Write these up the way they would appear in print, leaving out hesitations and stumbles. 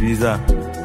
Visa.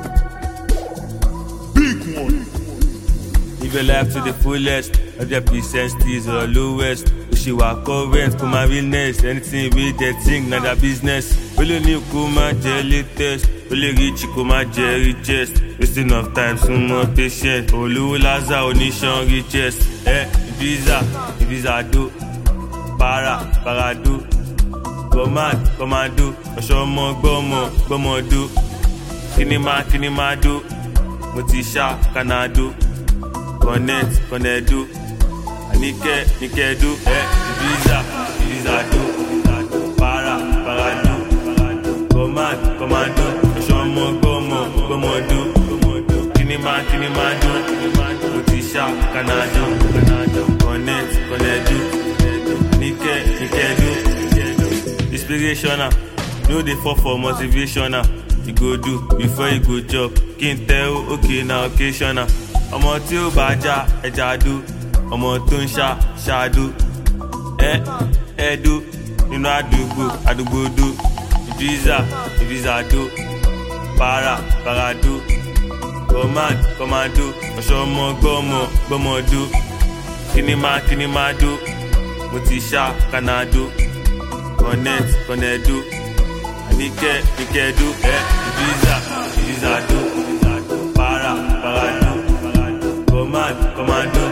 Big one. Live your life to the fullest. 100% is your lowest. She was current, come my realness. Anything with the thing, not a business. Only new come my jelly test. Only rich come my jelly chest. Wasting of time, some more patient. Olu Laza, Onishan richest. Visa do. Para do. Commando. Oshomo, gomo do. Kinima do. Motisha, Canado. Connect do. Nike do, Visa do, para do, commando, Shomo gomo do, kinima do, Lutisha, Canado, connect do, Nike do, inspirational, no dey fall for motivational, you go do before you go chop, can't tell, okay na occasional, ọmọ tí ó bá já ẹja do. Ọmọ tó ń ṣáàdú ẹ̀ẹ́dú nínú àdúgbò dó Visa dó para dó commando ọ̀ṣọ́mọ gbọ́mọ dó kínímà dó mo ti ṣá Canado connect dó níkẹ́ dó Visa dó para dó commando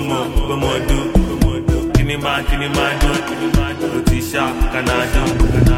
Gomo do, kinima do, Lutisha, Canado.